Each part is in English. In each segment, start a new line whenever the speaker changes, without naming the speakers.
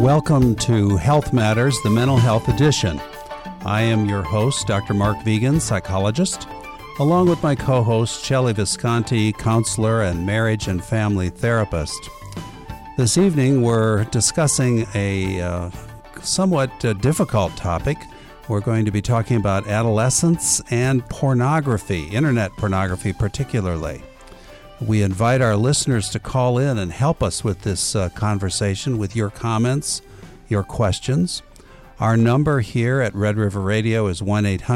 Welcome to Health Matters, the Mental Health Edition. I am your host, Dr. Mark Vigen, psychologist, along with my co-host, Shelley Visconti, counselor and marriage and family therapist. This evening, we're discussing a somewhat difficult topic. We're going to be talking about adolescence and pornography, internet pornography particularly. We invite our listeners to call in and help us with this conversation with your comments, your questions. Our number here at Red River Radio is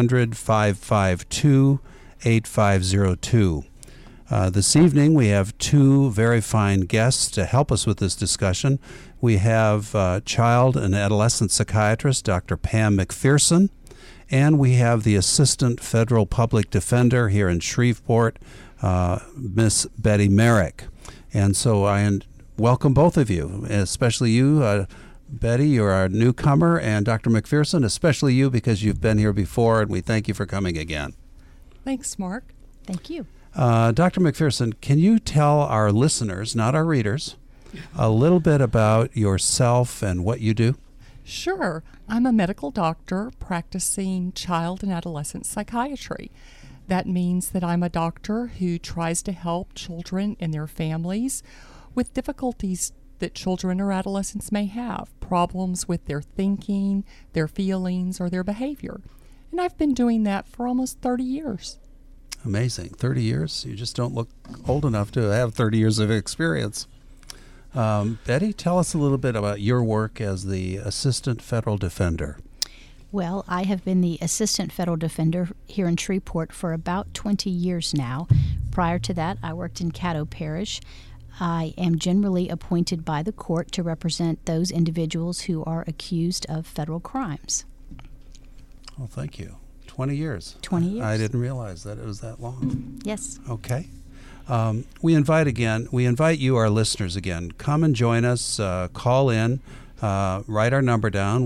1-800-552-8502. This evening, we have two very fine guests to help us with this discussion. We have child and adolescent psychiatrist, Dr. Pam McPherson, and we have the Assistant Federal Public Defender here in Shreveport, Miss Betty Merrick. And so I welcome both of you, especially you, Betty, you're our newcomer, and Dr. McPherson, especially you because you've been here before, and we thank you for coming again.
Thanks, Mark.
Thank you.
Dr. McPherson, can you tell our listeners, not our readers, a little bit about yourself and what you do?
Sure. I'm a medical doctor practicing child and adolescent psychiatry. That means that I'm a doctor who tries to help children and their families with difficulties that children or adolescents may have, problems with their thinking, their feelings, or their behavior. And I've been doing that for almost 30 years.
Amazing. 30 years? You just don't look old enough to have 30 years of experience. Betty, tell us a little bit about your work as the Assistant Federal Defender.
Well, I have been the Assistant Federal Defender here in Shreveport for about 20 years now. Prior to that, I worked in Caddo Parish. I am generally appointed by the court to represent those individuals who are accused of federal crimes.
Well, thank you. 20 years.
20 years.
I didn't realize that it was that long.
Yes.
Okay. We invite you, our listeners, again, come and join us, call in, write our number down,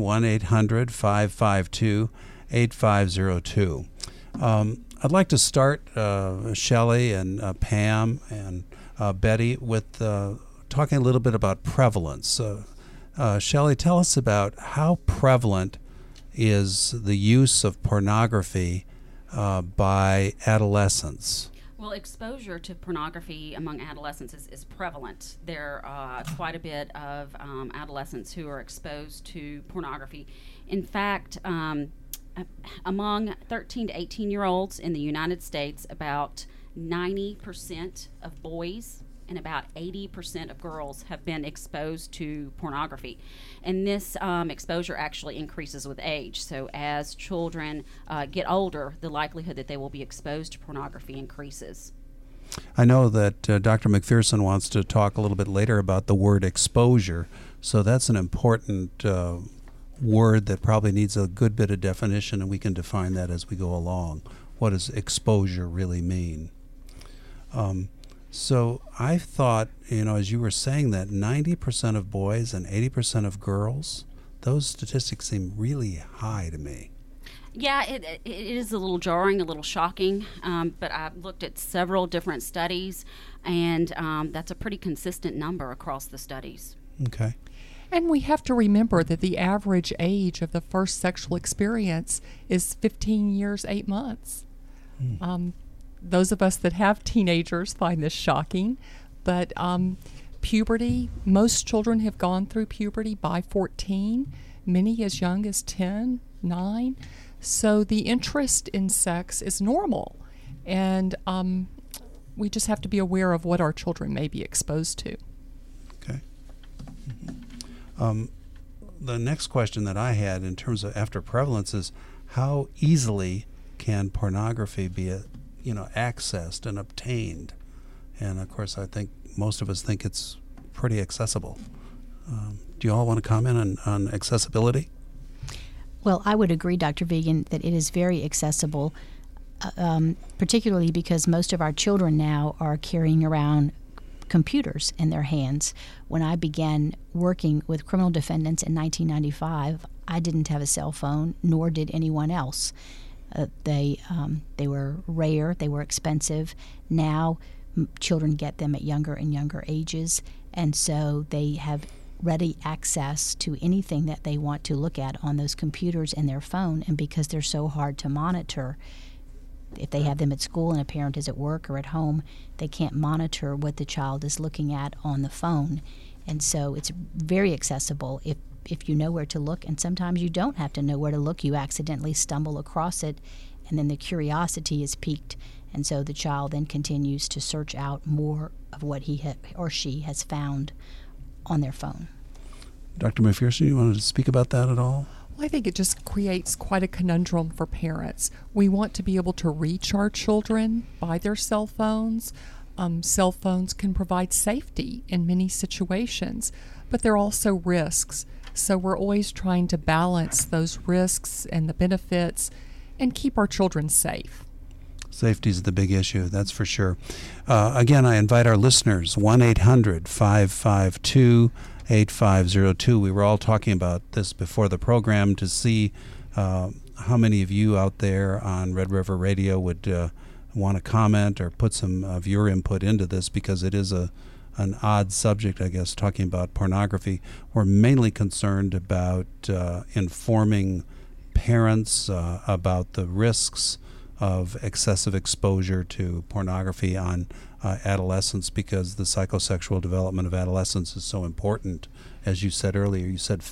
1-800-552-8502. I'd like to start, Shelley and Pam and Betty, with talking a little bit about prevalence. Shelley, tell us about how prevalent is the use of pornography by adolescents.
Well, exposure to pornography among adolescents is prevalent. There are quite a bit of adolescents who are exposed to pornography. In fact, among 13 to 18-year-olds in the United States, about 90% of boys and about 80% of girls have been exposed to pornography. And this exposure actually increases with age. So as children get older, the likelihood that they will be exposed to pornography increases.
I know that Dr. McPherson wants to talk a little bit later about the word exposure. So that's an important word that probably needs a good bit of definition, and we can define that as we go along. What does exposure really mean? So I thought, as you were saying that, 90% of boys and 80% of girls, those statistics seem really high to me.
Yeah, it is a little jarring, a little shocking, but I've looked at several different studies, and that's a pretty consistent number across the studies.
Okay.
And we have to remember that the average age of the first sexual experience is 15 years, 8 months. Those of us that have teenagers find this shocking, but puberty, most children have gone through puberty by 14, many as young as 10, 9. So the interest in sex is normal, and we just have to be aware of what our children may be exposed to.
Okay. Mm-hmm. The next question that I had in terms of after prevalence is how easily can pornography be accessed and obtained? And of course, I think most of us think it's pretty accessible. Do you all want to comment on accessibility?
Well, I would agree, Dr. Vigen, that it is very accessible, particularly because most of our children now are carrying around computers in their hands. When I began working with criminal defendants in 1995, I didn't have a cell phone, nor did anyone else. They were rare, they were expensive. Now children get them at younger and younger ages, and so they have ready access to anything that they want to look at on those computers and their phone, and because they're so hard to monitor, if they have them at school and a parent is at work or at home, they can't monitor what the child is looking at on the phone. And so it's very accessible if you know where to look, and sometimes you don't have to know where to look. You accidentally stumble across it, and then the curiosity is piqued, and so the child then continues to search out more of what he or she has found on their phone.
Dr. McPherson, you wanted to speak about that at all?
Well, I think it just creates quite a conundrum for parents. We want to be able to reach our children by their cell phones. Cell phones can provide safety in many situations, but there are also risks. So we're always trying to balance those risks and the benefits and keep our children safe.
Safety is the big issue, that's for sure. Again, I invite our listeners, 1-800-552-8502. We were all talking about this before the program to see how many of you out there on Red River Radio would want to comment or put some of your input into this, because it is an odd subject, I guess, talking about pornography. We're mainly concerned about informing parents about the risks of excessive exposure to pornography on adolescents, because the psychosexual development of adolescents is so important. As you said earlier, you said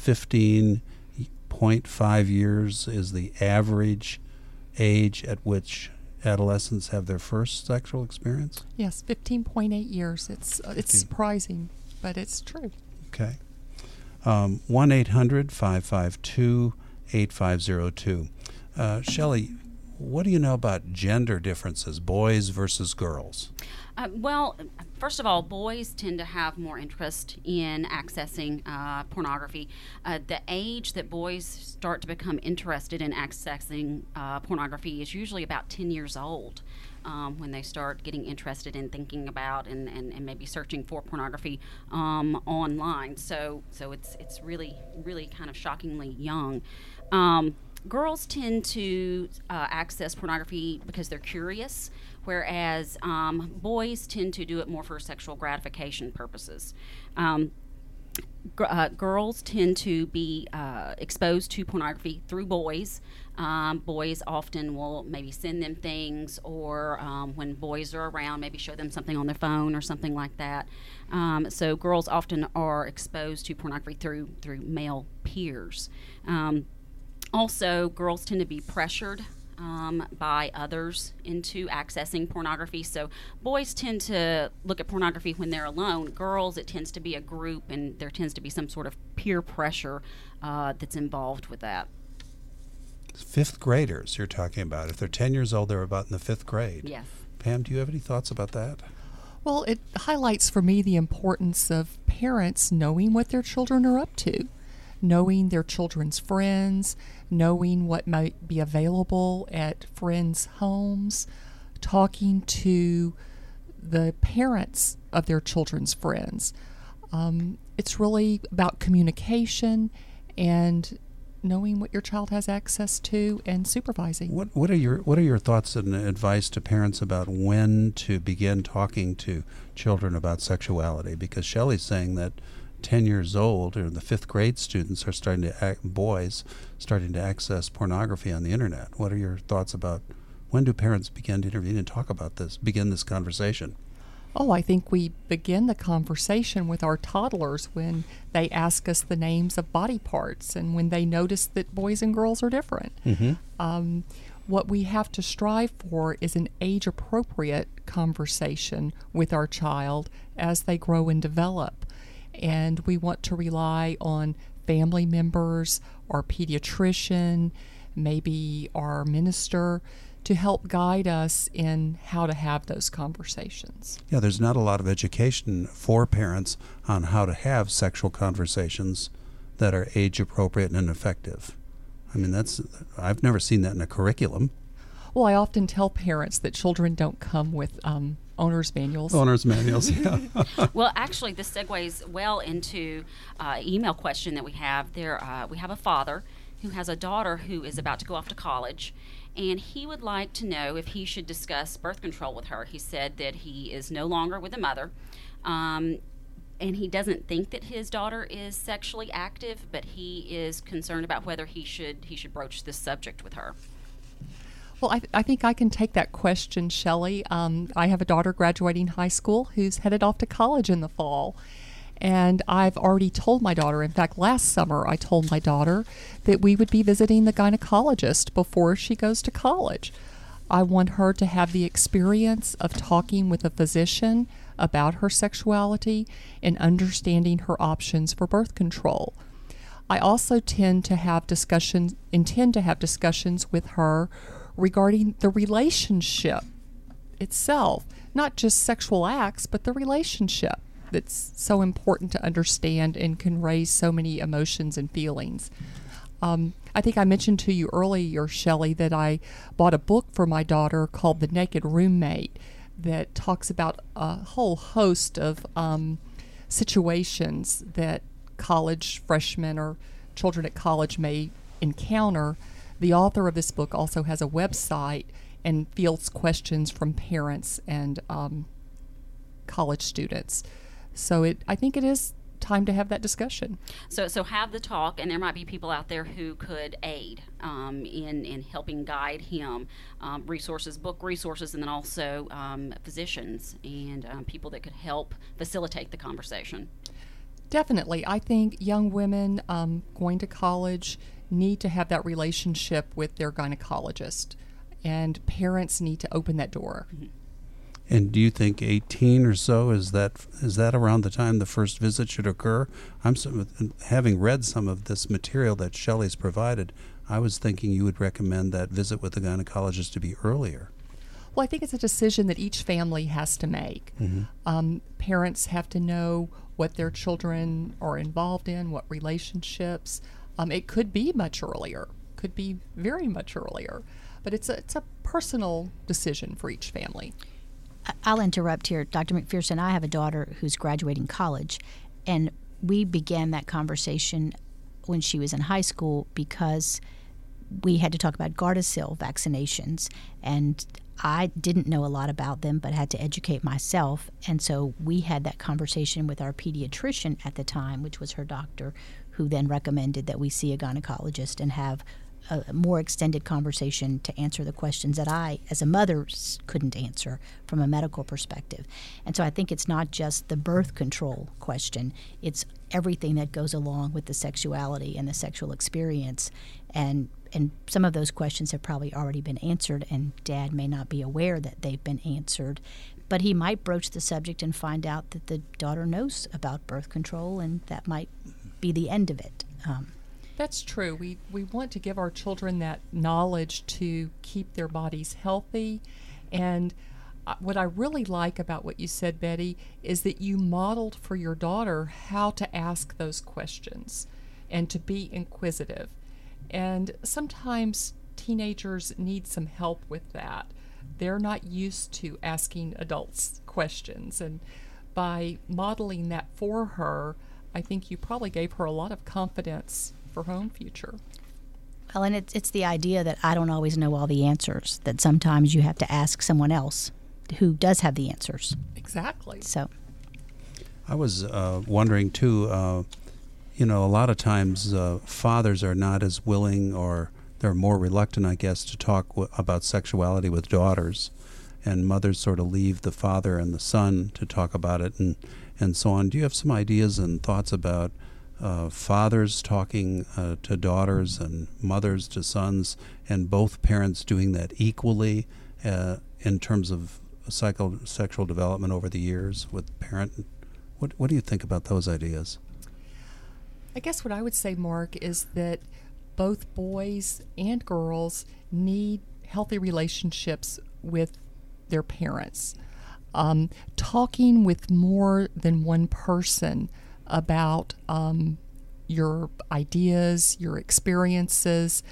15.5 years is the average age at which adolescents have their first sexual experience?
Yes, 15.8 years. It's surprising, but it's true.
Okay. 1-800-552-8502. Shelley, what do you know about gender differences, boys versus girls?
Well, first of all, boys tend to have more interest in accessing pornography. The age that boys start to become interested in accessing pornography is usually about 10 years old, when they start getting interested in thinking about and maybe searching for pornography online. So it's really kind of shockingly young. Girls tend to access pornography because they're curious, whereas boys tend to do it more for sexual gratification purposes. Girls tend to be exposed to pornography through boys. Boys often will maybe send them things, or when boys are around, maybe show them something on their phone or something like that. So girls often are exposed to pornography through male peers. Also, girls tend to be pressured by others into accessing pornography. So boys tend to look at pornography when they're alone. Girls, it tends to be a group, and there tends to be some sort of peer pressure that's involved with that.
Fifth graders you're talking about. If they're 10 years old, they're about in the fifth grade.
Yes.
Pam, do you have any thoughts about that?
Well, it highlights for me the importance of parents knowing what their children are up to, knowing their children's friends, knowing what might be available at friends' homes, talking to the parents of their children's friends. It's really about communication and knowing what your child has access to and supervising.
What are your thoughts and advice to parents about when to begin talking to children about sexuality? Because Shelley's saying that 10 years old, or the fifth grade students are boys starting to access pornography on the internet. What are your thoughts about when do parents begin to intervene and talk about this, begin this conversation?
Oh, I think we begin the conversation with our toddlers when they ask us the names of body parts and when they notice that boys and girls are different. Mm-hmm. What we have to strive for is an age-appropriate conversation with our child as they grow and develop. And we want to rely on family members, our pediatrician, maybe our minister, to help guide us in how to have those conversations.
Yeah, there's not a lot of education for parents on how to have sexual conversations that are age appropriate and effective. I mean, I've never seen that in a curriculum.
Well, I often tell parents that children don't come with owner's manuals.
Owner's manuals, yeah.
Well, actually, this segues well into email question that we have. We have a father who has a daughter who is about to go off to college, and he would like to know if he should discuss birth control with her. He said that he is no longer with a mother, and he doesn't think that his daughter is sexually active, but he is concerned about whether he should broach this subject with her.
Well, I think I can take that question, Shelley. I have a daughter graduating high school who's headed off to college in the fall. And I've already told my daughter, in fact, last summer I told my daughter that we would be visiting the gynecologist before she goes to college. I want her to have the experience of talking with a physician about her sexuality and understanding her options for birth control. I also intend to have discussions with her regarding the relationship itself, not just sexual acts, but the relationship that's so important to understand and can raise so many emotions and feelings. I think I mentioned to you earlier, Shelley, that I bought a book for my daughter called The Naked Roommate that talks about a whole host of situations that college freshmen or children at college may encounter. The author of this book also has a website and fields questions from parents and college students. So I think it is time to have that discussion.
So have the talk, and there might be people out there who could aid in helping guide him. Book resources, and then also physicians and people that could help facilitate the conversation.
Definitely. I think young women going to college need to have that relationship with their gynecologist, and parents need to open that door.
Mm-hmm.
And do you think 18 or so, is that around the time the first visit should occur? Having read some of this material that Shelley's provided, I was thinking you would recommend that visit with the gynecologist to be earlier.
Well, I think it's a decision that each family has to make. Mm-hmm. Parents have to know what their children are involved in, what relationships. It could be much earlier, could be very much earlier, but it's a personal decision for each family.
I'll interrupt here. Dr. McPherson, I have a daughter who's graduating college, and we began that conversation when she was in high school because we had to talk about Gardasil vaccinations, and I didn't know a lot about them but had to educate myself, and so we had that conversation with our pediatrician at the time, which was her doctor, who then recommended that we see a gynecologist and have a more extended conversation to answer the questions that I, as a mother, couldn't answer from a medical perspective. And so I think it's not just the birth control question, it's everything that goes along with the sexuality and the sexual experience. And some of those questions have probably already been answered, and Dad may not be aware that they've been answered. But he might broach the subject and find out that the daughter knows about birth control, and that might be the end of it.
That's true. We want to give our children that knowledge to keep their bodies healthy. And what I really like about what you said, Betty, is that you modeled for your daughter how to ask those questions and to be inquisitive. And sometimes teenagers need some help with that. They're not used to asking adults questions. And by modeling that for her, I think you probably gave her a lot of confidence for her own future.
Well, and it's the idea that I don't always know all the answers, that sometimes you have to ask someone else who does have the answers.
Exactly.
So
I was wondering, too, a lot of times fathers are not as willing, or they're more reluctant, I guess, to talk about sexuality with daughters, and mothers sort of leave the father and the son to talk about it and so on. Do you have some ideas and thoughts about fathers talking to daughters and mothers to sons, and both parents doing that equally in terms of sexual development over the years with parent? What do you think about those ideas?
I guess what I would say, Mark, is that both boys and girls need healthy relationships with their parents. Talking with more than one person about your ideas, your experiences,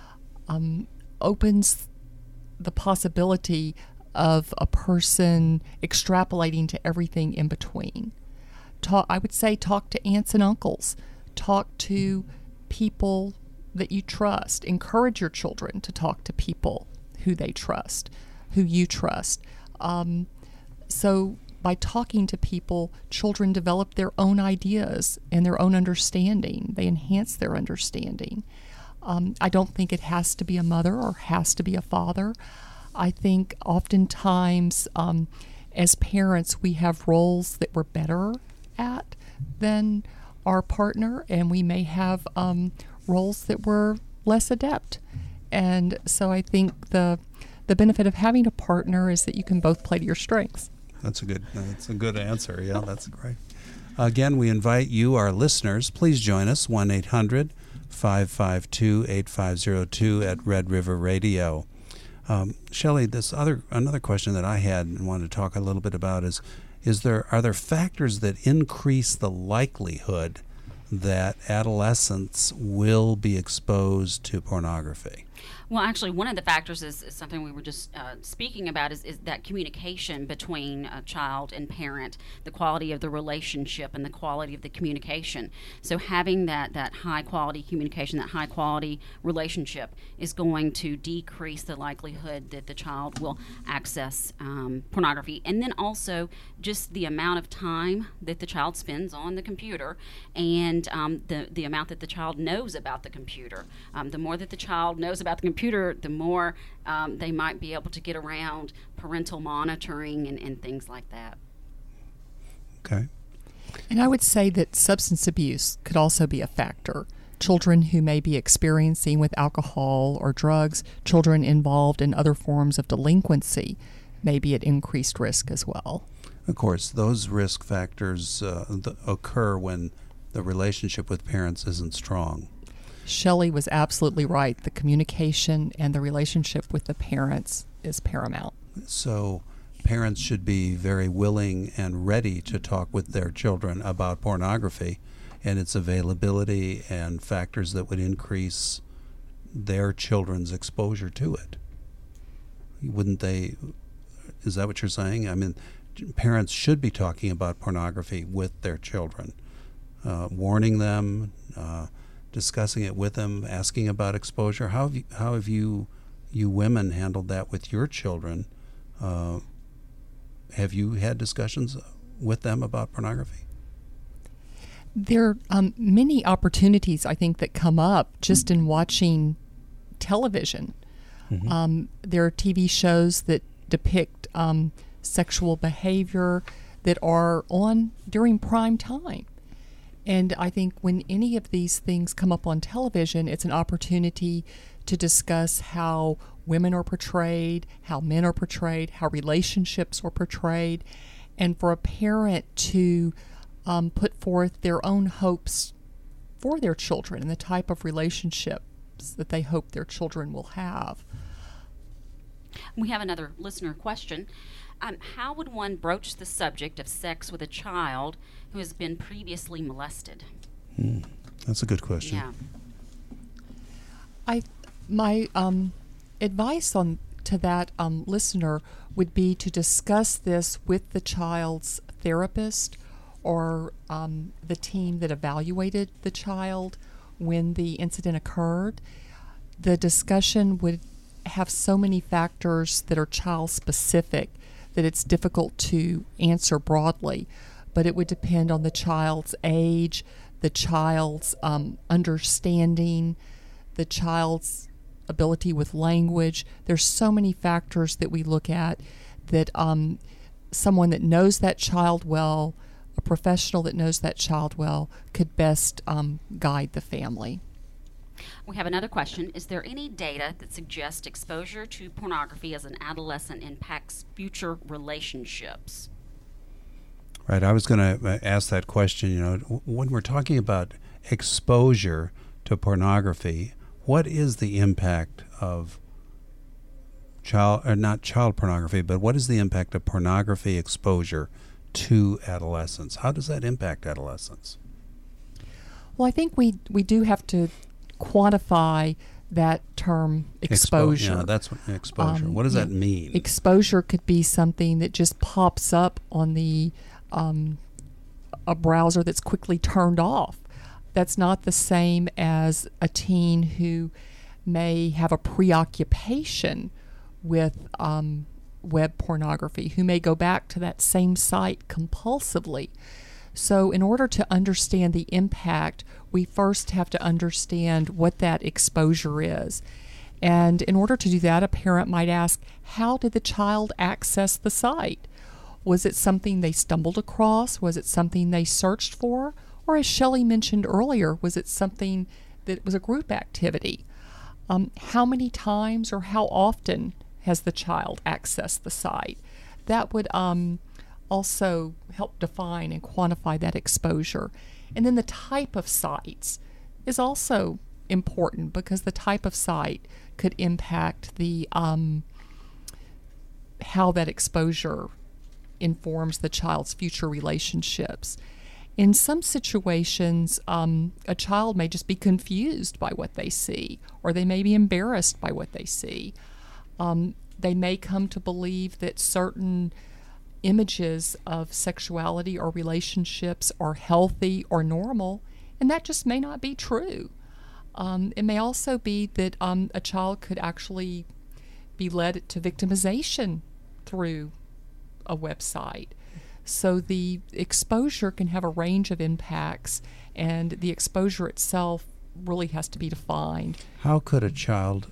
opens the possibility of a person extrapolating to everything in between. I would say talk to aunts and uncles. Talk to people that you trust. Encourage your children to talk to people who they trust, who you trust. So by talking to people, children develop their own ideas and their own understanding. They enhance their understanding. I don't think it has to be a mother or has to be a father. I think oftentimes as parents we have roles that we're better at than our partner, and we may have roles that we're less adept. And so I think the benefit of having a partner is that you can both play to your strengths.
That's a good answer. Yeah, that's great. Again, we invite you, our listeners, please join us, 1-800-552-8502 at Red River Radio. Shelley, another question that I had and wanted to talk a little bit about are there factors that increase the likelihood that adolescents will be exposed to pornography?
Well, actually, one of the factors is something we were just speaking about is that communication between a child and parent, the quality of the relationship and the quality of the communication. So having that high-quality communication, that high-quality relationship is going to decrease the likelihood that the child will access pornography. And then also just the amount of time that the child spends on the computer and the amount that the child knows about the computer. The more that the child knows about the computer, the more they might be able to get around parental monitoring and things like that.
Okay.
And I would say that substance abuse could also be a factor. Children who may be experiencing with alcohol or drugs, children involved in other forms of delinquency may be at increased risk as well.
Of course, those risk factors occur when the relationship with parents isn't strong.
Shelley was absolutely right. The communication and the relationship with the parents is paramount.
So parents should be very willing and ready to talk with their children about pornography and its availability and factors that would increase their children's exposure to it. Wouldn't they? Is that what you're saying? I mean, parents should be talking about pornography with their children, warning them, discussing it with them, asking about exposure. How have you women handled that with your children? Have you had discussions with them about pornography?
There are many opportunities, I think, that come up just in watching television. Mm-hmm. There are TV shows that depict sexual behavior that are on during prime time. And I think when any of these things come up on television, it's an opportunity to discuss how women are portrayed, how men are portrayed, how relationships are portrayed, and for a parent to put forth their own hopes for their children and the type of relationships that they hope their children will have.
We have another listener question. How would one broach the subject of sex with a child who has been previously molested?
That's a good question.
Yeah.
My advice to that listener would be to discuss this with the child's therapist or the team that evaluated the child when the incident occurred. The discussion would have so many factors that are child-specific that it's difficult to answer broadly, but it would depend on the child's age, the child's understanding, the child's ability with language. There's so many factors that we look at that someone that knows that child well, a professional that knows that child well, could best guide the family.
We have another question. Is there any data that suggests exposure to pornography as an adolescent impacts future relationships?
Right. I was going to ask that question. You know, when we're talking about exposure to pornography, what is the impact of not child pornography, but what is the impact of pornography exposure to adolescents? How does that impact adolescents?
Well, I think we do have to quantify that term exposure.
Yeah, that's what exposure. What does that mean?
Exposure could be something that just pops up on the a browser that's quickly turned off. That's not the same as a teen who may have a preoccupation with web pornography, who may go back to that same site compulsively. So in order to understand the impact, we first have to understand what that exposure is. And in order to do that, a parent might ask, how did the child access the site? Was it something they stumbled across? Was it something they searched for? Or as Shelley mentioned earlier, was it something that was a group activity? How many times or how often has the child accessed the site? That would also help define and quantify that exposure. And then the type of sites is also important, because the type of site could impact the how that exposure informs the child's future relationships. In some situations, a child may just be confused by what they see, or they may be embarrassed by what they see. They may come to believe that certain images of sexuality or relationships are healthy or normal, and that just may not be true. It may also be that a child could actually be led to victimization through a website. So the exposure can have a range of impacts, and the exposure itself really has to be defined.
How could a child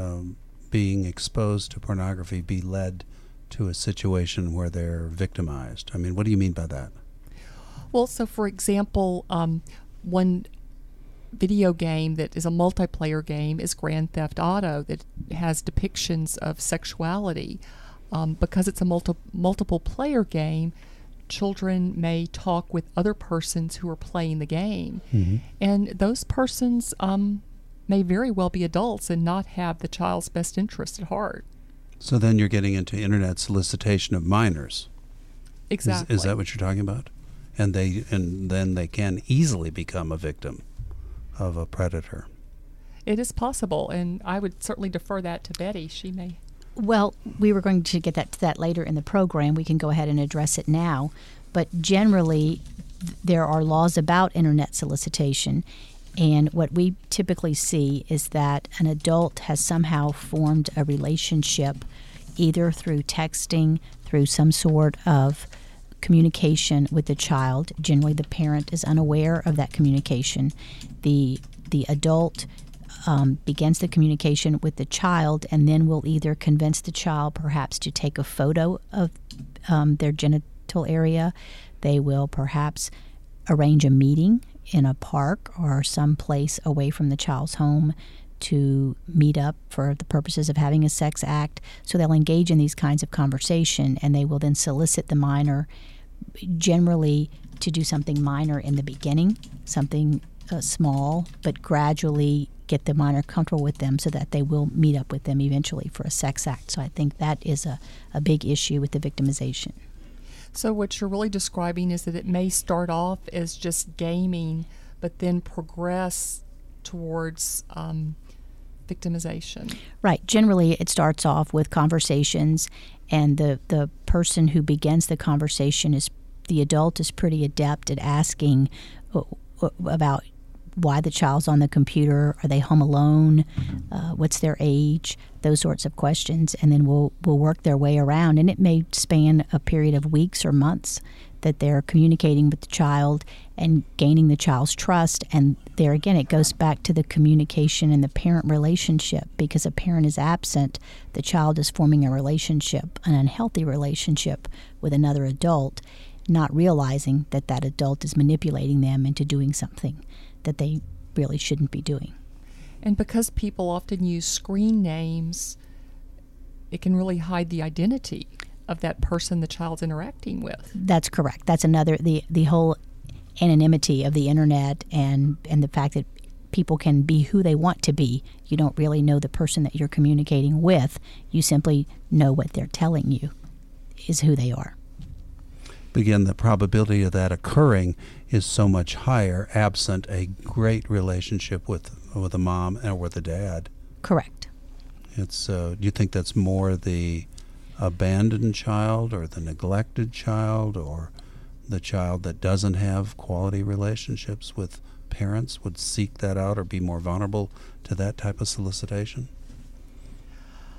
being exposed to pornography be led to a situation where they're victimized? I mean, what do you mean by that?
Well, so for example, one video game that is a multiplayer game is Grand Theft Auto, that has depictions of sexuality. Because it's a multiple player game, children may talk with other persons who are playing the game. Mm-hmm. And those persons may very well be adults and not have the child's best interest at heart.
So then you're getting into internet solicitation of minors.
Exactly.
Is that what you're talking about? And then they can easily become a victim of a predator.
It is possible, and I would certainly defer that to Betty. She may.
Well, we were going to get to that later in the program. We can go ahead and address it now. But generally, there are laws about internet solicitation, and what we typically see is that an adult has somehow formed a relationship, either through texting, through some sort of communication with the child. Generally, the parent is unaware of that communication. The adult begins the communication with the child, and then will either convince the child perhaps to take a photo of their genital area. They will perhaps arrange a meeting in a park or some place away from the child's home to meet up for the purposes of having a sex act. So they'll engage in these kinds of conversation, and they will then solicit the minor, generally to do something minor in the beginning, something small, but gradually get the minor comfortable with them so that they will meet up with them eventually for a sex act. So I think that is a big issue with the victimization.
So what you're really describing is that it may start off as just gaming, but then progress towards victimization.
Right. Generally, it starts off with conversations, and the person who begins the conversation is the adult is pretty adept at asking about why the child's on the computer, are they home alone, what's their age, those sorts of questions, and then we'll work their way around. And it may span a period of weeks or months that they're communicating with the child and gaining the child's trust. And there again, it goes back to the communication and the parent relationship. Because a parent is absent, the child is forming a relationship, an unhealthy relationship with another adult, not realizing that that adult is manipulating them into doing something that they really shouldn't be doing.
And because people often use screen names, it can really hide the identity of that person the child's interacting with.
That's correct. That's another, the whole anonymity of the internet and the fact that people can be who they want to be. You don't really know the person that you're communicating with. You simply know what they're telling you is who they are.
Again, the probability of that occurring is so much higher absent a great relationship with a mom or with a dad.
Correct.
It's do you think that's more the abandoned child or the neglected child or the child that doesn't have quality relationships with parents would seek that out or be more vulnerable to that type of solicitation?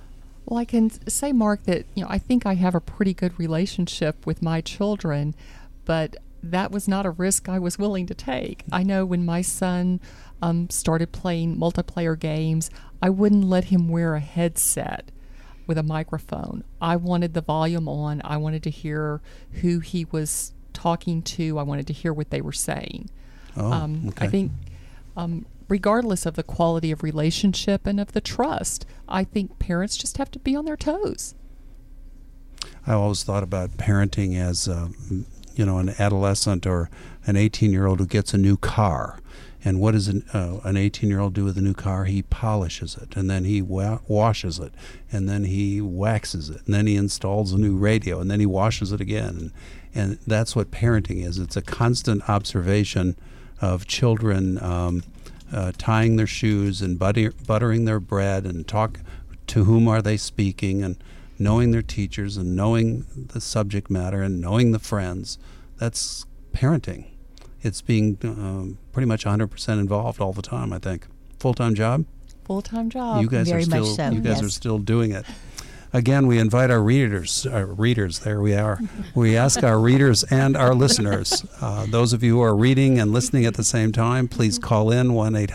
Well, I can say, Mark, that I think I have a pretty good relationship with my children, but that was not a risk I was willing to take. I know when my son started playing multiplayer games, I wouldn't let him wear a headset with a microphone. I wanted the volume on. I wanted to hear who he was talking to. I wanted to hear what they were saying.
Okay.
I think regardless of the quality of relationship and of the trust, I think parents just have to be on their toes.
I always thought about parenting as, an adolescent or an 18-year-old who gets a new car. And what does an 18-year-old do with a new car? He polishes it, and then he washes it, and then he waxes it, and then he installs a new radio, and then he washes it again. And that's what parenting is. It's a constant observation of children tying their shoes and buttering their bread, and talk to whom are they speaking, and knowing their teachers, and knowing the subject matter, and knowing the friends. That's parenting. It's being pretty much 100% involved all the time, I think. Full-time job?
Full-time job.
You guys
Very
are still
much so,
you guys
yes.
are still doing it. Again, we invite our readers, there we are. We ask our readers and our listeners, those of you who are reading and listening at the same time, please call in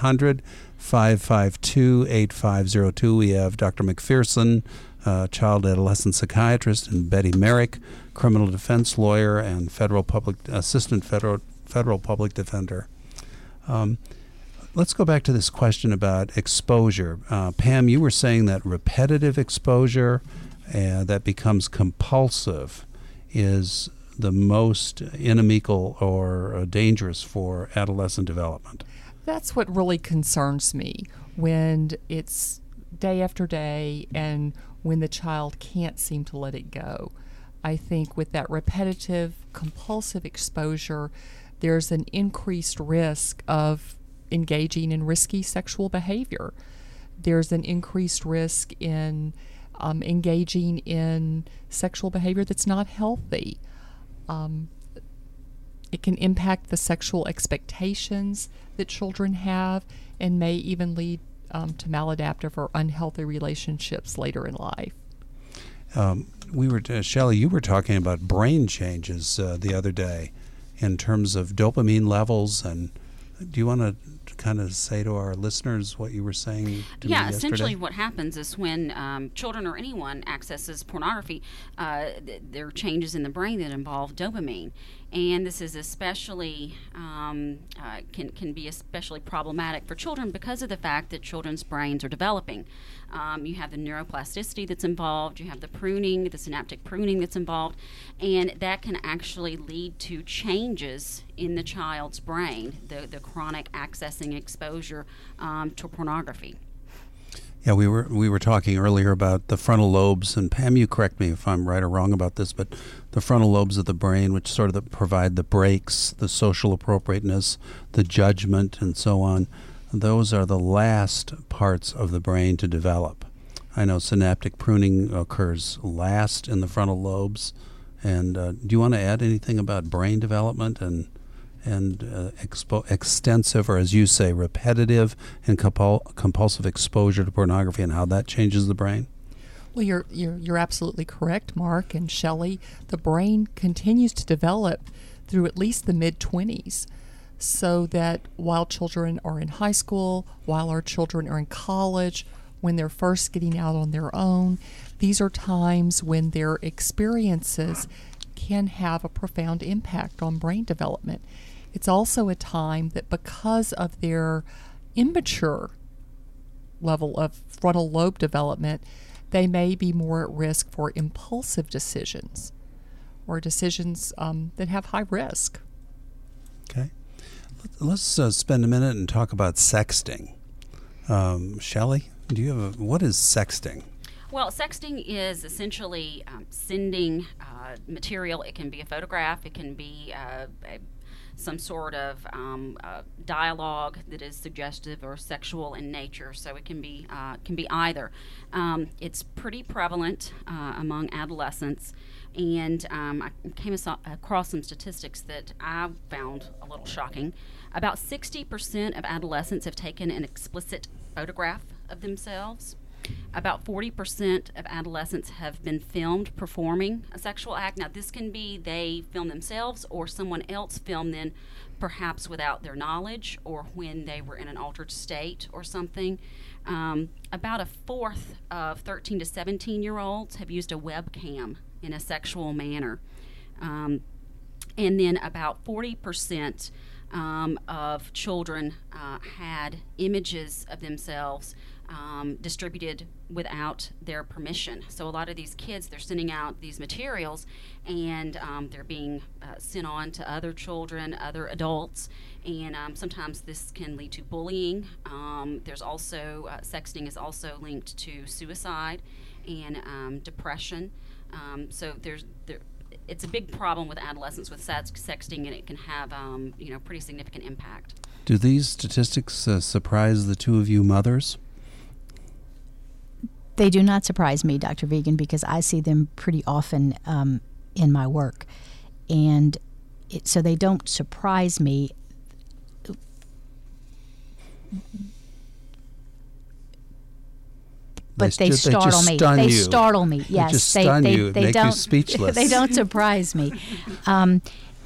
1-800-552-8502. We have Dr. McPherson, child adolescent psychiatrist, and Betty Merrick, criminal defense lawyer and federal public defender. Let's go back to this question about exposure. Pam, you were saying that repetitive exposure that becomes compulsive is the most inimical or dangerous for adolescent development.
That's what really concerns me, when it's day after day and when the child can't seem to let it go. I think with that repetitive, compulsive exposure, there's an increased risk of engaging in risky sexual behavior. There's an increased risk in engaging in sexual behavior that's not healthy. It can impact the sexual expectations that children have, and may even lead to maladaptive or unhealthy relationships later in life.
Shelley, you were talking about brain changes the other day in terms of dopamine levels, and do you want to kind of say to our listeners what you were saying to me yesterday?
Essentially what happens is when children or anyone accesses pornography, there are changes in the brain that involve dopamine. And this is especially, can be especially problematic for children because of the fact that children's brains are developing. You have the neuroplasticity that's involved, you have the pruning, the synaptic pruning that's involved, and that can actually lead to changes in the child's brain, the chronic accessing exposure to pornography.
Yeah, we were talking earlier about the frontal lobes, and Pam, you correct me if I'm right or wrong about this, but the frontal lobes of the brain, which sort of provide the brakes, the social appropriateness, the judgment, and so on, those are the last parts of the brain to develop. I know synaptic pruning occurs last in the frontal lobes. And do you want to add anything about brain development and extensive, or as you say, repetitive and compulsive exposure to pornography, and how that changes the brain?
Well, you're absolutely correct, Mark and Shelley. The brain continues to develop through at least the mid-20s, so that while children are in high school, while our children are in college, when they're first getting out on their own, these are times when their experiences can have a profound impact on brain development. It's also a time that, because of their immature level of frontal lobe development, they may be more at risk for impulsive decisions or decisions that have high risk.
Okay. Let's spend a minute and talk about sexting. Shelley, what is sexting?
Well, sexting is essentially sending material. It can be a photograph. It can be some sort of dialogue that is suggestive or sexual in nature. So it can be either. It's pretty prevalent among adolescents, and I came across some statistics that I found a little shocking. About 60% of adolescents have taken an explicit photograph of themselves. About 40% of adolescents have been filmed performing a sexual act. Now, this can be they film themselves or someone else filmed them, perhaps without their knowledge or when they were in an altered state or something. About a fourth of 13 to 17-year-olds have used a webcam in a sexual manner. And then about 40% of children had images of themselves distributed without their permission. So a lot of these kids, they're sending out these materials and they're being sent on to other children, other adults, and sometimes this can lead to bullying. There's also, sexting is also linked to suicide and depression. So it's a big problem with adolescents with sexting, and it can have pretty significant impact.
Do these statistics surprise the two of you mothers?
They do not surprise me, Dr. Vigen, because I see them pretty often in my work. And so they don't surprise me. But they startle me. They startle me. Yes,
they just stun you. They make you speechless.
They don't surprise me. And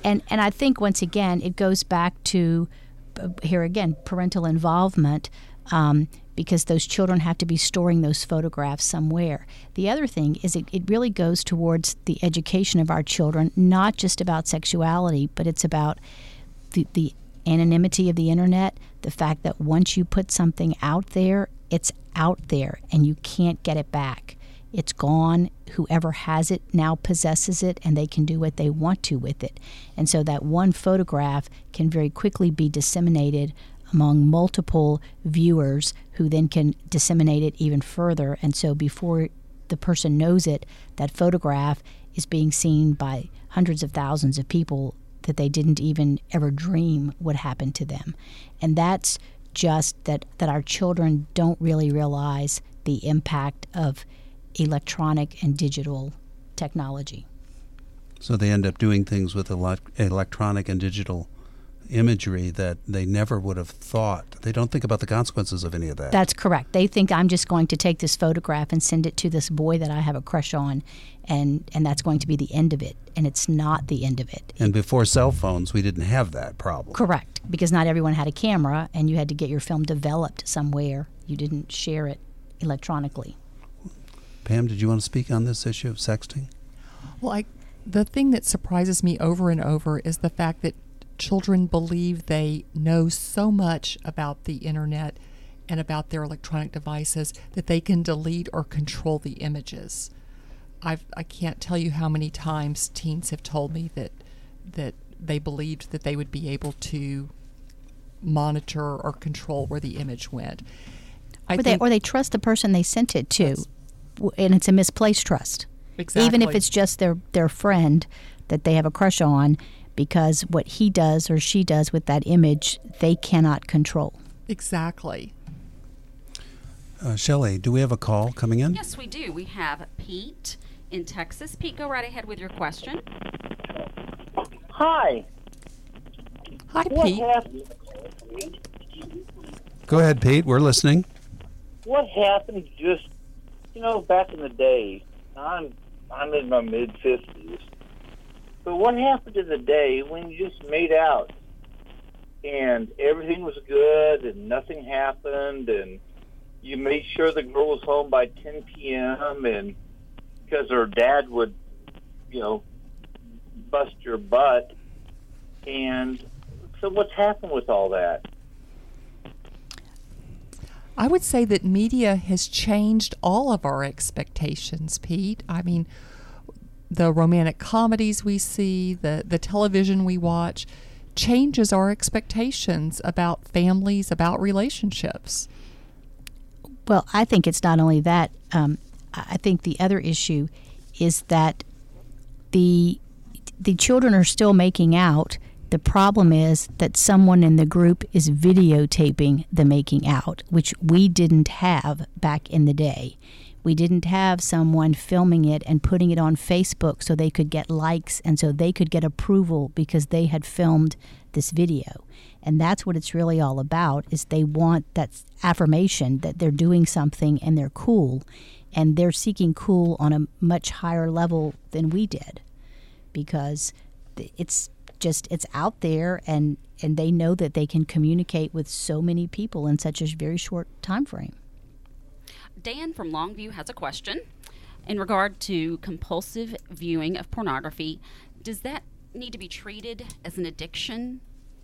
I think once again it goes back to here again parental involvement. Because those children have to be storing those photographs somewhere. The other thing is it really goes towards the education of our children, not just about sexuality, but it's about the anonymity of the internet, the fact that once you put something out there, it's out there and you can't get it back. It's gone. Whoever has it now possesses it, and they can do what they want to with it. And so that one photograph can very quickly be disseminated among multiple viewers who then can disseminate it even further. And so before the person knows it, that photograph is being seen by hundreds of thousands of people that they didn't even ever dream would happen to them. And that's just that our children don't really realize the impact of electronic and digital technology.
So they end up doing things with electronic and digital imagery that they never would have thought. They don't think about the consequences of any of that.
That's correct. They think I'm just going to take this photograph and send it to this boy that I have a crush on, and that's going to be the end of it. And it's not the end of it.
And before cell phones, we didn't have that problem.
Correct, because not everyone had a camera, and you had to get your film developed somewhere. You didn't share it electronically.
Pam, did you want to speak on this issue of sexting?
Well, the thing that surprises me over and over is the fact that children believe they know so much about the internet and about their electronic devices that they can delete or control the images. I can't tell you how many times teens have told me that they believed that they would be able to monitor or control where the image went. Or
they trust the person they sent it to, and it's a misplaced trust.
Exactly.
Even if it's just their friend that they have a crush on, because what he does or she does with that image, they cannot control.
Exactly.
Shelley, do we have a call coming in?
Yes, we do. We have Pete in Texas. Pete, go right ahead with your question.
Hi.
Hi, Pete.
Go ahead, Pete. We're listening.
What happened just, back in the day, I'm in my mid-50s, but what happened to the day when you just made out and everything was good and nothing happened and you made sure the girl was home by 10 p.m. and because her dad would, bust your butt. And so what's happened with all that?
I would say that media has changed all of our expectations, Pete. I mean, the romantic comedies we see, the television we watch, changes our expectations about families, about relationships.
Well, I think it's not only that. I think the other issue is that the children are still making out. The problem is that someone in the group is videotaping the making out, which we didn't have back in the day. We didn't have someone filming it and putting it on Facebook so they could get likes and so they could get approval because they had filmed this video. And that's what it's really all about, is they want that affirmation that they're doing something and they're cool. And they're seeking cool on a much higher level than we did, because it's out there, and they know that they can communicate with so many people in such a very short time frame.
Dan from Longview has a question in regard to compulsive viewing of pornography. Does that need to be treated as an addiction?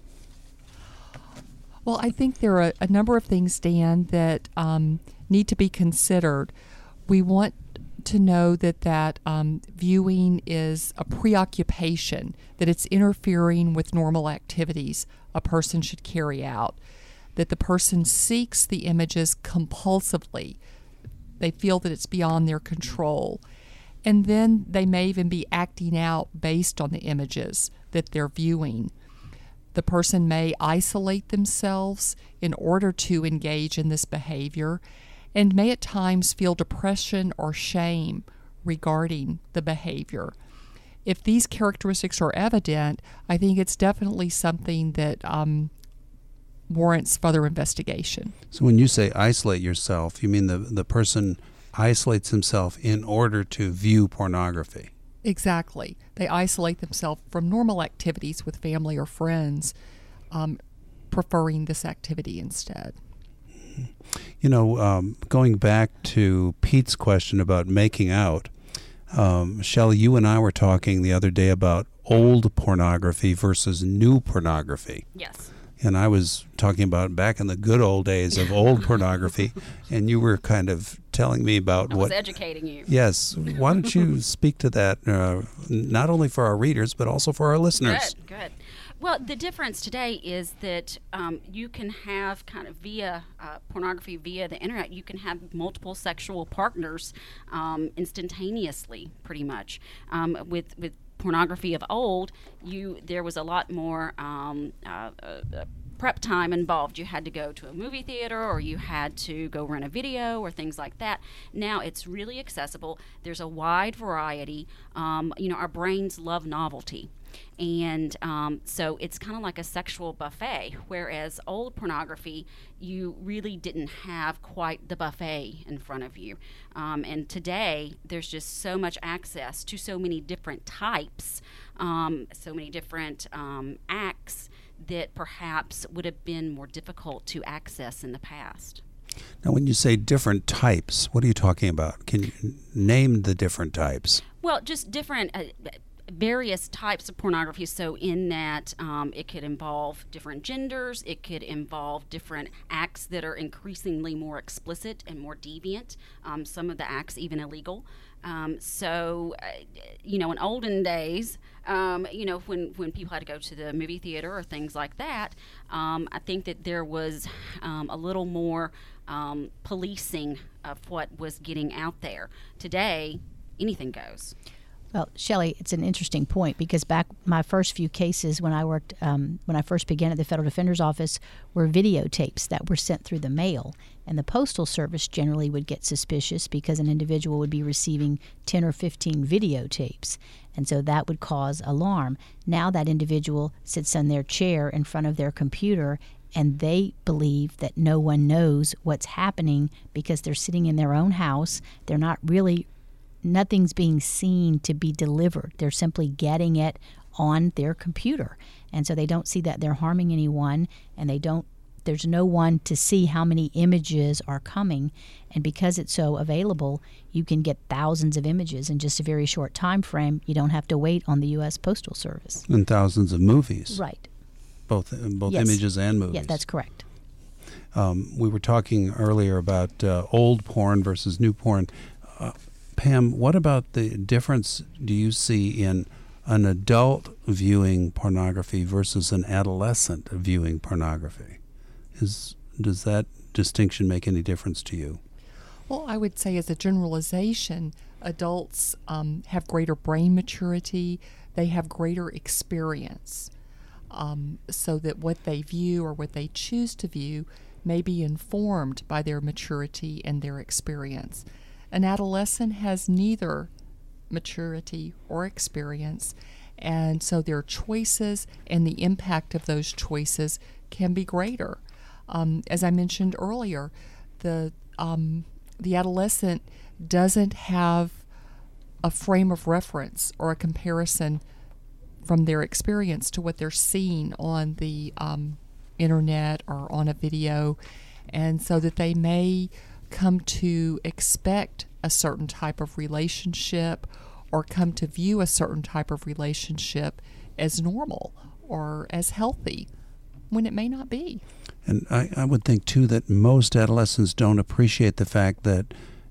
Well, I think there are a number of things, Dan, that need to be considered. We want to know that viewing is a preoccupation, that it's interfering with normal activities a person should carry out, that the person seeks the images compulsively. They feel that it's beyond their control. And then they may even be acting out based on the images that they're viewing. The person may isolate themselves in order to engage in this behavior, and may at times feel depression or shame regarding the behavior. If these characteristics are evident, I think it's definitely something that warrants further investigation.
So when you say isolate yourself, you mean the person isolates himself in order to view pornography?
Exactly. They isolate themselves from normal activities with family or friends, preferring this activity instead.
You know, going back to Pete's question about making out, Shelley, you and I were talking the other day about old pornography versus new pornography.
Yes.
And I was talking about back in the good old days of old pornography, and you were kind of telling me about
I was educating you.
Yes. Why don't you speak to that, not only for our readers, but also for our listeners?
Good. Well, the difference today is that you can have kind of via pornography, via the internet, you can have multiple sexual partners instantaneously, pretty much. With pornography of old, there was a lot more prep time involved. You had to go to a movie theater, or you had to go rent a video, or things like that. Now it's really accessible. There's a wide variety. Our brains love novelty. And so it's kind of like a sexual buffet, whereas old pornography, you really didn't have quite the buffet in front of you. And today, there's just so much access to so many different types, so many different acts that perhaps would have been more difficult to access in the past.
Now, when you say different types, what are you talking about? Can you name the different types?
Well, just different... various types of pornography, so in that it could involve different genders, it could involve different acts that are increasingly more explicit and more deviant, some of the acts even illegal. In olden days, when people had to go to the movie theater or things like that, I think that there was a little more policing of what was getting out there. Today, anything goes.
Well, Shelley, it's an interesting point, because back my first few cases when I worked, when I first began at the Federal Defender's Office, were videotapes that were sent through the mail. And the Postal Service generally would get suspicious because an individual would be receiving 10 or 15 videotapes. And so that would cause alarm. Now that individual sits in their chair in front of their computer, and they believe that no one knows what's happening because they're sitting in their own house. They're not really... Nothing's being seen to be delivered. They're simply getting it on their computer. And so they don't see that they're harming anyone, and there's no one to see how many images are coming. And because it's so available, you can get thousands of images in just a very short time frame. You don't have to wait on the U.S. Postal Service.
And thousands of movies.
Right.
Both
Yes.
images and movies.
Yeah, that's correct.
We were talking earlier about old porn versus new porn. Pam, what about the difference do you see in an adult viewing pornography versus an adolescent viewing pornography? Does that distinction make any difference to you?
Well, I would say as a generalization, adults have greater brain maturity, they have greater experience, so that what they view or what they choose to view may be informed by their maturity and their experience. An adolescent has neither maturity or experience, and so their choices and the impact of those choices can be greater. As I mentioned earlier, the adolescent doesn't have a frame of reference or a comparison from their experience to what they're seeing on the internet or on a video, and so that they may come to expect a certain type of relationship or come to view a certain type of relationship as normal or as healthy when it may not be.
And I would think, too, that most adolescents don't appreciate the fact that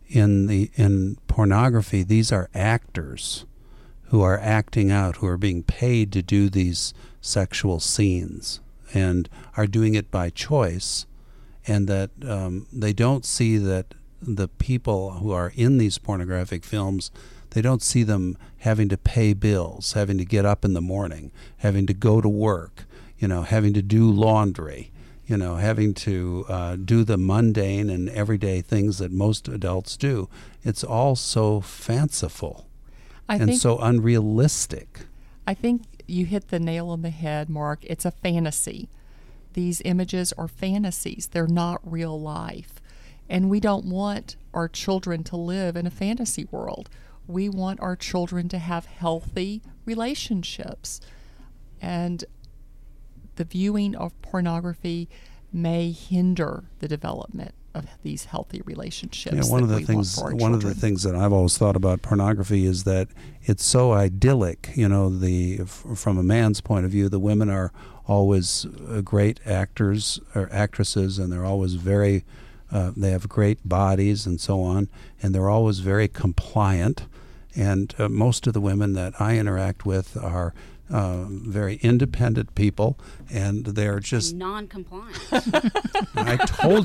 in pornography, these are actors who are acting out, who are being paid to do these sexual scenes and are doing it by choice, and that they don't see that the people who are in these pornographic films, they don't see them having to pay bills, having to get up in the morning, having to go to work, having to do laundry, having to do the mundane and everyday things that most adults do. It's all so fanciful and so unrealistic.
I think you hit the nail on the head, Mark. It's a fantasy. These images are fantasies. They're not real life. And we don't want our children to live in a fantasy world. We want our children to have healthy relationships. And the viewing of pornography may hinder the development of these healthy relationships.
One of the things that I've always thought about pornography is that it's so idyllic. From a man's point of view, the women are always great actors or actresses, and they're always very they have great bodies and so on, and they're always very compliant. And most of the women that I interact with are very independent people, and they're just
non-compliant.
I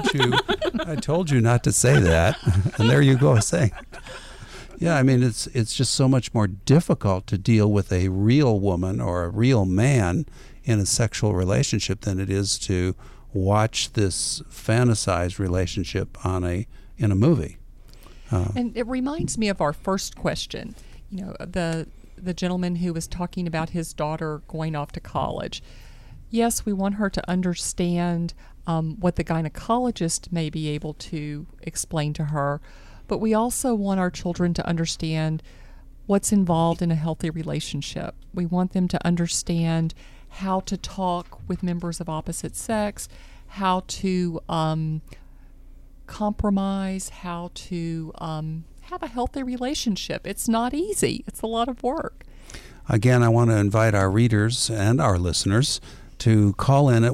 told you not to say that, and there you go saying it. Yeah, I mean it's just so much more difficult to deal with a real woman or a real man in a sexual relationship than it is to watch this fantasized relationship in a movie.
And it reminds me of our first question. The gentleman who was talking about his daughter going off to college. Yes, we want her to understand what the gynecologist may be able to explain to her, but we also want our children to understand what's involved in a healthy relationship. We want them to understand how to talk with members of opposite sex, how to compromise, how to have a healthy relationship. It's not easy. It's a lot of work.
Again, I want to invite our readers and our listeners to call in at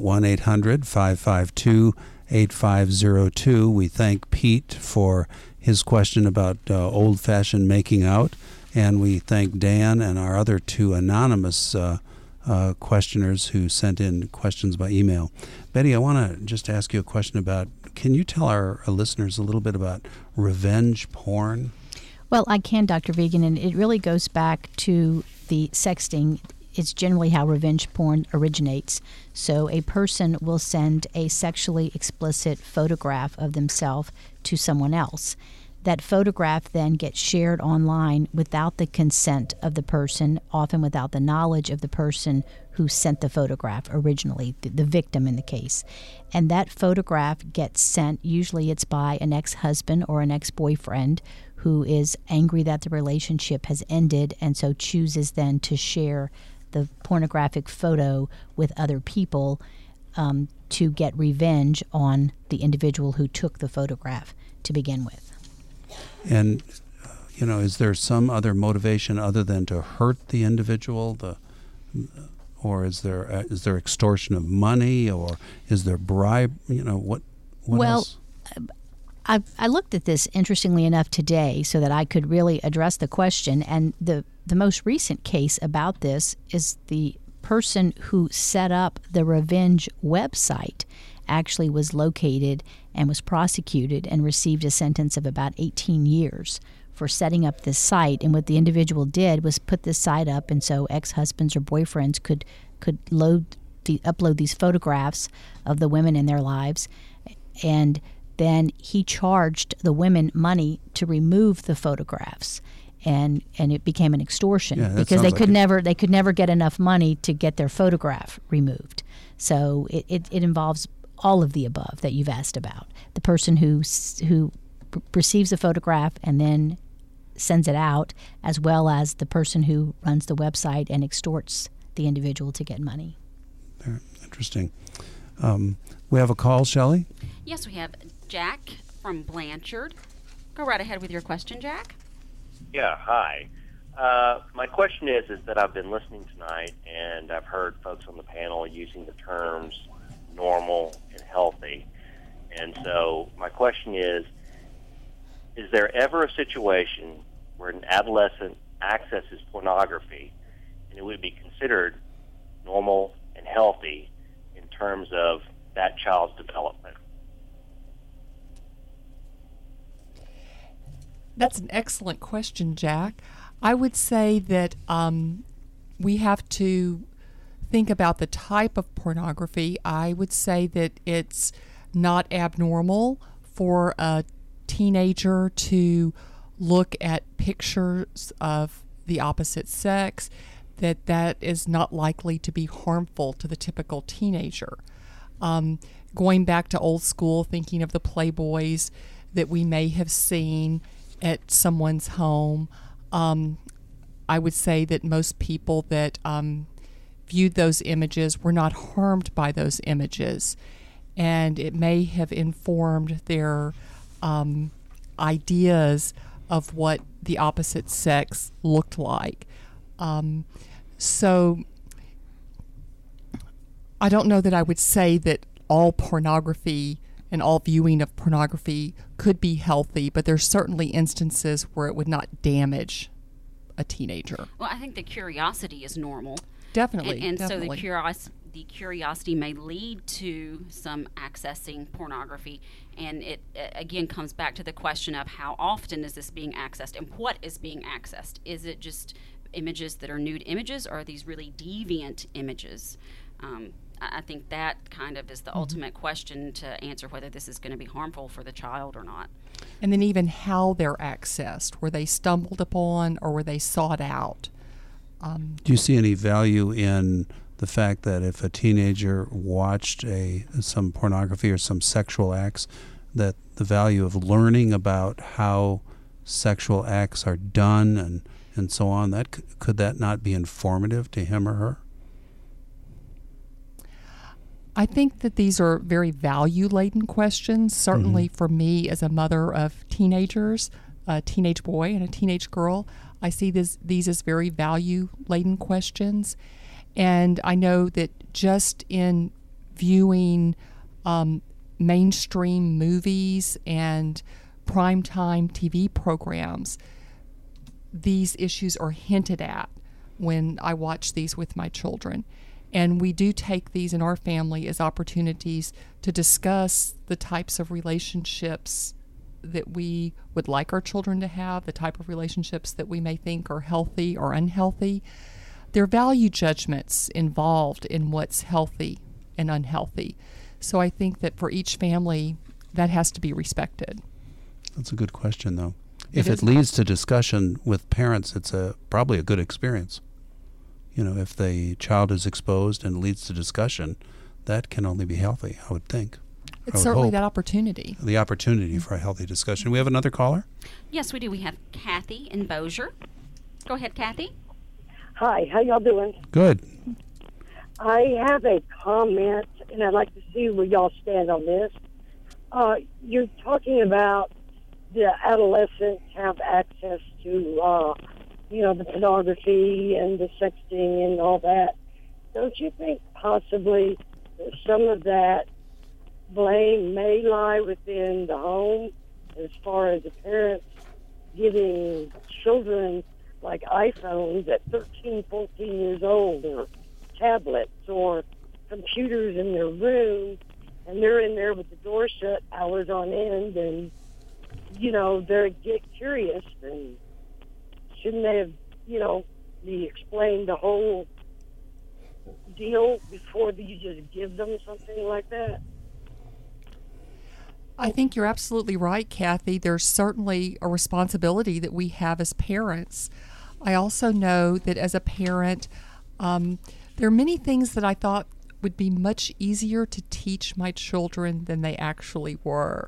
1-800-552-8502. We thank Pete for his question about old-fashioned making out, and we thank Dan and our other two anonymous questioners who sent in questions by email. Betty, I want to just ask you a question about, can you tell our listeners a little bit about revenge porn?
Well, I can, Dr. Vegan, and it really goes back to the sexting. It's generally how revenge porn originates. So a person will send a sexually explicit photograph of themselves to someone else. That photograph then gets shared online without the consent of the person, often without the knowledge of the person who sent the photograph originally, the victim in the case. And that photograph gets sent, usually it's by an ex-husband or an ex-boyfriend who is angry that the relationship has ended and so chooses then to share the pornographic photo with other people to get revenge on the individual who took the photograph to begin with.
And, is there some other motivation other than to hurt the individual, or is there extortion of money, or is there bribe? What else?
I looked at this, interestingly enough, today so that I could really address the question. And the most recent case about this is the person who set up the revenge website actually was located and was prosecuted and received a sentence of about 18 years for setting up this site. And what the individual did was put this site up, and so ex-husbands or boyfriends could upload these photographs of the women in their lives, and then he charged the women money to remove the photographs. And it became an extortion because they could never get enough money to get their photograph removed. So it involves all of the above that you've asked about. The person who receives a photograph and then sends it out, as well as the person who runs the website and extorts the individual to get money.
Very interesting. We have a call, Shelley?
Yes, we have Jack from Blanchard. Go right ahead with your question, Jack.
Yeah, hi. My question is that I've been listening tonight, and I've heard folks on the panel using the terms normal and healthy. And so my question is there ever a situation where an adolescent accesses pornography and it would be considered normal and healthy in terms of that child's development?
That's an excellent question, Jack. I would say that we have to think about the type of pornography. I would say that it's not abnormal for a teenager to look at pictures of the opposite sex, that is not likely to be harmful to the typical teenager. Going back to old school, thinking of the Playboys that we may have seen at someone's home, I would say that most people that viewed those images were not harmed by those images, and it may have informed their ideas of what the opposite sex looked like. So I don't know that I would say that all pornography and all viewing of pornography could be healthy, but there's certainly instances where it would not damage a teenager.
Well, I think the curiosity is normal.
Definitely.
And
definitely.
so the curiosity may lead to some accessing pornography. And it, again, comes back to the question of how often is this being accessed and what is being accessed? Is it just images that are nude images, or are these really deviant images? I think that kind of is the ultimate question to answer whether this is going to be harmful for the child or not.
And then even how they're accessed. Were they stumbled upon or were they sought out?
Do you see any value in the fact that if a teenager watched some pornography or some sexual acts, that the value of learning about how sexual acts are done and so on, that could that not be informative to him or her?
I think that these are very value-laden questions. Certainly for me as a mother of teenagers, a teenage boy and a teenage girl, I see these as very value-laden questions. And I know that just in viewing mainstream movies and primetime TV programs, these issues are hinted at when I watch these with my children. And we do take these in our family as opportunities to discuss the types of relationships that we would like our children to have, the type of relationships that we may think are healthy or unhealthy. There are value judgments involved in what's healthy and unhealthy. So I think that for each family, that has to be respected.
That's a good question, though. If it leads to discussion with parents, it's probably a good experience. You know, if the child is exposed and leads to discussion, that can only be healthy, I would think.
It's certainly that opportunity.
The opportunity for a healthy discussion. We have another caller?
Yes, we do. We have Kathy in Bossier. Go ahead, Kathy.
Hi, how y'all doing?
Good.
I have a comment, and I'd like to see where y'all stand on this. You're talking about the adolescents have access to, the pornography and the sexting and all that. Don't you think possibly that some of that blame may lie within the home as far as the parents giving children like iPhones at 13, 14 years old, or tablets or computers in their room, and they're in there with the door shut hours on end, and they get curious, and shouldn't they have be explained the whole deal before you just give them something like that?
I think you're absolutely right, Kathy. There's certainly a responsibility that we have as parents. I also know that as a parent, there are many things that I thought would be much easier to teach my children than they actually were.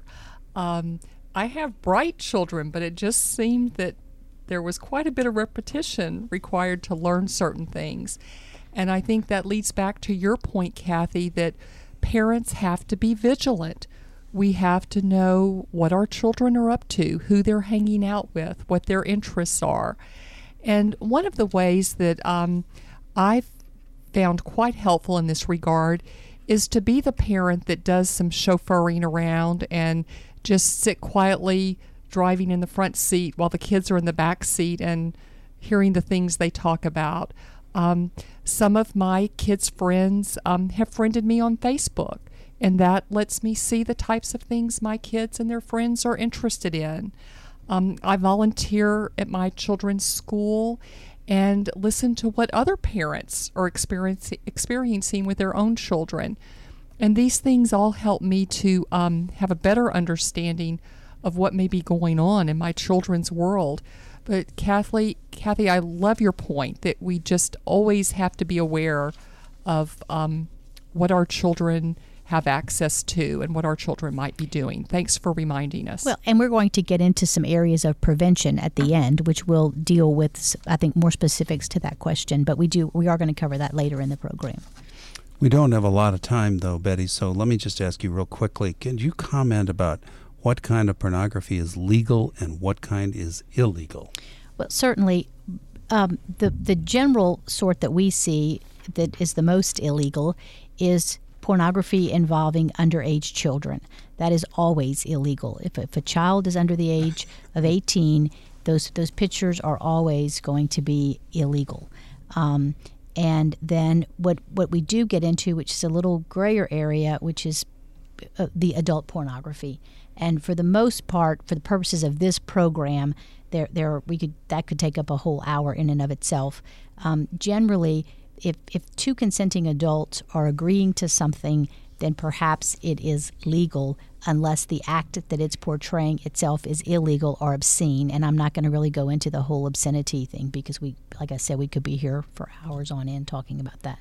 I have bright children, but it just seemed that there was quite a bit of repetition required to learn certain things. And I think that leads back to your point, Kathy, that parents have to be vigilant. We have to know what our children are up to, who they're hanging out with, what their interests are. And one of the ways that I've found quite helpful in this regard is to be the parent that does some chauffeuring around and just sit quietly driving in the front seat while the kids are in the back seat and hearing the things they talk about. Some of my kids' friends have friended me on Facebook, and that lets me see the types of things my kids and their friends are interested in. I volunteer at my children's school and listen to what other parents are experiencing with their own children. And these things all help me to have a better understanding of what may be going on in my children's world. But Kathy, I love your point that we just always have to be aware of what our children have access to and what our children might be doing. Thanks for reminding us.
Well, and we're going to get into some areas of prevention at the end, which will deal with, I think, more specifics to that question. But we are going to cover that later in the program.
We don't have a lot of time, though, Betty, so let me just ask you real quickly. Can you comment about what kind of pornography is legal and what kind is illegal?
Well, certainly, the general sort that we see that is the most illegal is pornography involving underage children. That is always illegal. If a child is under the age of 18, those pictures are always going to be illegal. And then what we do get into, which is a little grayer area, which is the adult pornography. And for the most part, for the purposes of this program, that could take up a whole hour in and of itself. Generally, if two consenting adults are agreeing to something, then perhaps it is legal, unless the act that it's portraying itself is illegal or obscene. And I'm not going to really go into the whole obscenity thing because like I said, we could be here for hours on end talking about that.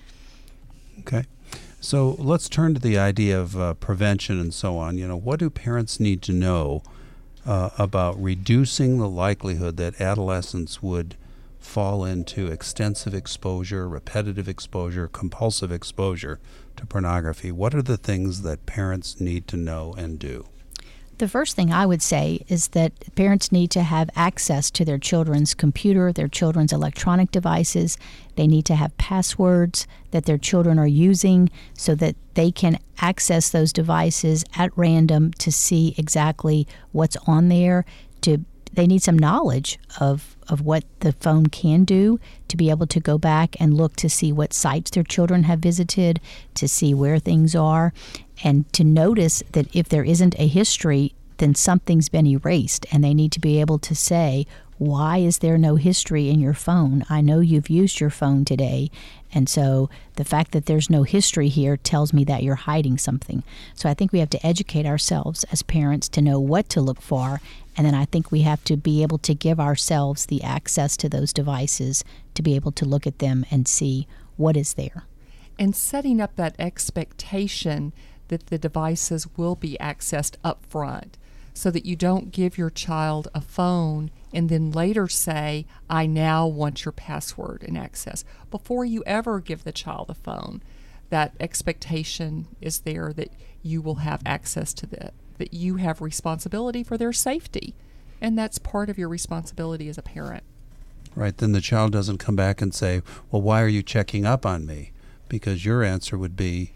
Okay. So let's turn to the idea of prevention and so on. What do parents need to know about reducing the likelihood that adolescents would fall into extensive exposure, repetitive exposure, compulsive exposure to pornography? What are the things that parents need to know and do?
The first thing I would say is that parents need to have access to their children's computer, their children's electronic devices. They need to have passwords that their children are using so that they can access those devices at random to see exactly what's on there. They need some knowledge of what the phone can do to be able to go back and look to see what sites their children have visited, to see where things are, and to notice that if there isn't a history, then something's been erased, and they need to be able to say, why is there no history in your phone? I know you've used your phone today, and so the fact that there's no history here tells me that you're hiding something. So I think we have to educate ourselves as parents to know what to look for, and then I think we have to be able to give ourselves the access to those devices to be able to look at them and see what is there.
And setting up that expectation that the devices will be accessed up front so that you don't give your child a phone and then later say, I now want your password and access. Before you ever give the child a phone, that expectation is there that you will have access to that you have responsibility for their safety. And that's part of your responsibility as a parent.
Right. Then the child doesn't come back and say, well, why are you checking up on me? Because your answer would be,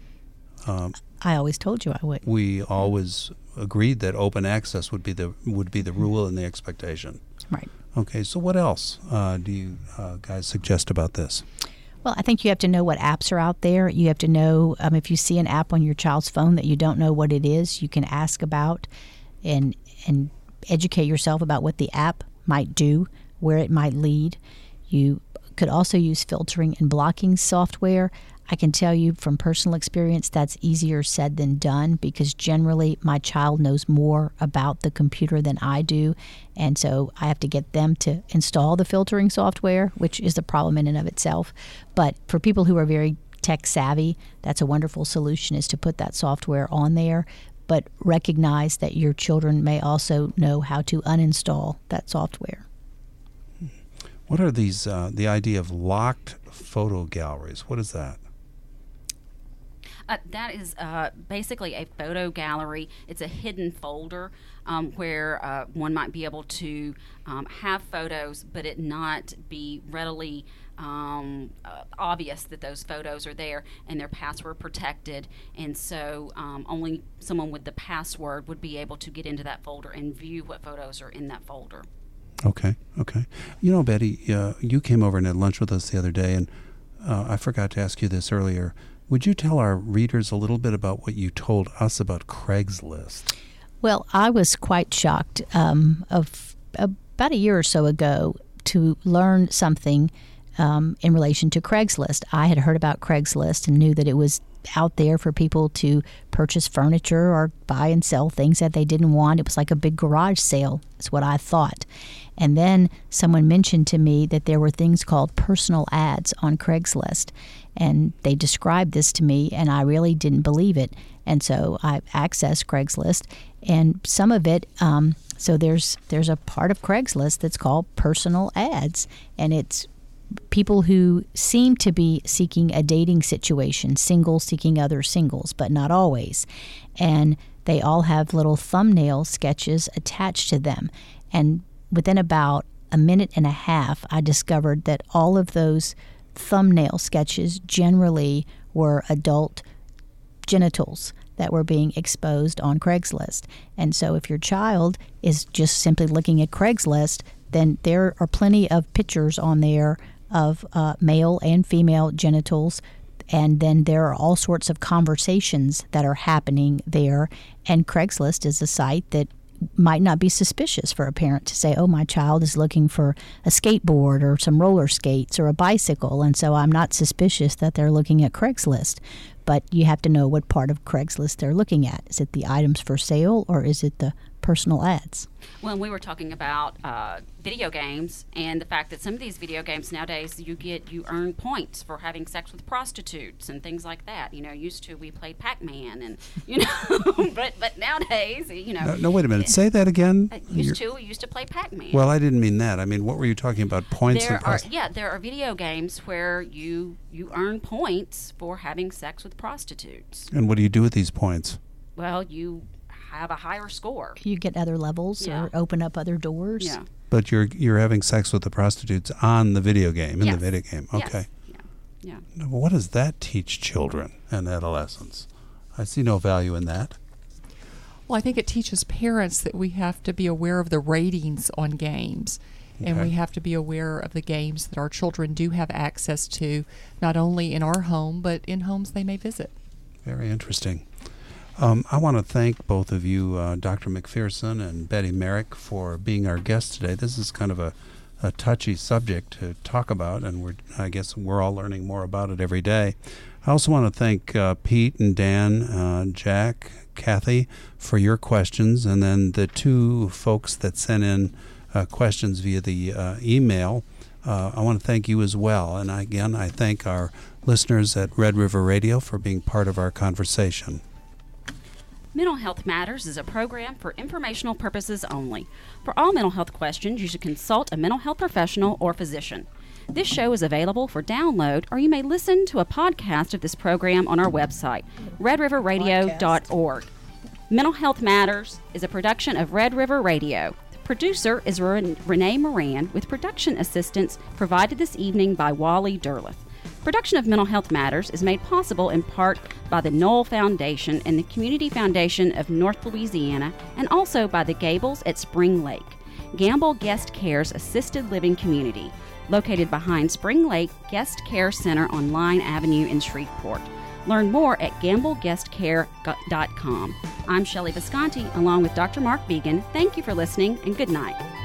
I always told you I would.
We always agreed that open access would be the rule and the expectation.
Right.
Okay. So what else do you guys suggest about this?
Well, I think you have to know what apps are out there. You have to know if you see an app on your child's phone that you don't know what it is, you can ask about and educate yourself about what the app might do, where it might lead. You could also use filtering and blocking software. I can tell you from personal experience that's easier said than done, because generally my child knows more about the computer than I do, and so I have to get them to install the filtering software, which is a problem in and of itself. But for people who are very tech savvy, that's a wonderful solution, is to put that software on there, but recognize that your children may also know how to uninstall that software.
What are these, the idea of locked photo galleries? What is that?
That is basically a photo gallery. It's a hidden folder where one might be able to have photos, but it not be readily obvious that those photos are there, and they're password protected. And so only someone with the password would be able to get into that folder and view what photos are in that folder.
Okay. You know, Betty, you came over and had lunch with us the other day, and I forgot to ask you this earlier. Would you tell our readers a little bit about what you told us about Craigslist?
Well, I was quite shocked of about a year or so ago to learn something in relation to Craigslist. I had heard about Craigslist and knew that it was out there for people to purchase furniture or buy and sell things that they didn't want. It was like a big garage sale, is what I thought. And then someone mentioned to me that there were things called personal ads on Craigslist. And they described this to me, and I really didn't believe it. And so I accessed Craigslist, and some of it, so there's a part of Craigslist that's called personal ads, and it's people who seem to be seeking a dating situation, singles seeking other singles, but not always. And they all have little thumbnail sketches attached to them. And within about a minute and a half, I discovered that all of those thumbnail sketches generally were adult genitals that were being exposed on Craigslist. And so if your child is just simply looking at Craigslist, then there are plenty of pictures on there of male and female genitals, and then there are all sorts of conversations that are happening there. And Craigslist is a site that might not be suspicious for a parent to say, oh, my child is looking for a skateboard or some roller skates or a bicycle, and so I'm not suspicious that they're looking at Craigslist. But you have to know what part of Craigslist they're looking at. Is it the items for sale, or is it the personal ads?
Well, we were talking about video games, and the fact that some of these video games nowadays you earn points for having sex with prostitutes and things like that. You know, used to we played Pac-Man, and you know, but nowadays, you know.
No, wait a minute. Say that again.
We used to play Pac-Man.
Well, I didn't mean that. I mean, what were you talking about? Points.
There are video games where you earn points for having sex with prostitutes.
And what do you do with these points?
Well, you have a higher score.
You get other levels or open up other doors.
Yeah.
But you're having sex with the prostitutes on the video game, in the video game. Okay.
Yes. Yeah.
Well, what does that teach children and adolescents? I see no value in that.
Well, I think it teaches parents that we have to be aware of the ratings on games. And we have to be aware of the games that our children do have access to, not only in our home, but in homes they may visit.
Very interesting. I want to thank both of you, Dr. McPherson and Betty Merrick, for being our guests today. This is kind of a touchy subject to talk about, and I guess we're all learning more about it every day. I also want to thank Pete and Dan, Jack, Kathy, for your questions, and then the two folks that sent in questions via the email. I want to thank you as well. And again, I thank our listeners at Red River Radio for being part of our conversation.
Mental Health Matters is a program for informational purposes only. For all mental health questions, you should consult a mental health professional or physician. This show is available for download, or you may listen to a podcast of this program on our website, redriverradio.org. Mental Health Matters is a production of Red River Radio. The producer is Renee Moran, with production assistance provided this evening by Wally Derleth. Production of Mental Health Matters is made possible in part by the Knoll Foundation and the Community Foundation of North Louisiana, and also by the Gables at Spring Lake, Gamble Guest Care's assisted living community, located behind Spring Lake Guest Care Center on Line Avenue in Shreveport. Learn more at gambleguestcare.com. I'm Shelley Visconti, along with Dr. Mark Vigen. Thank you for listening, and good night.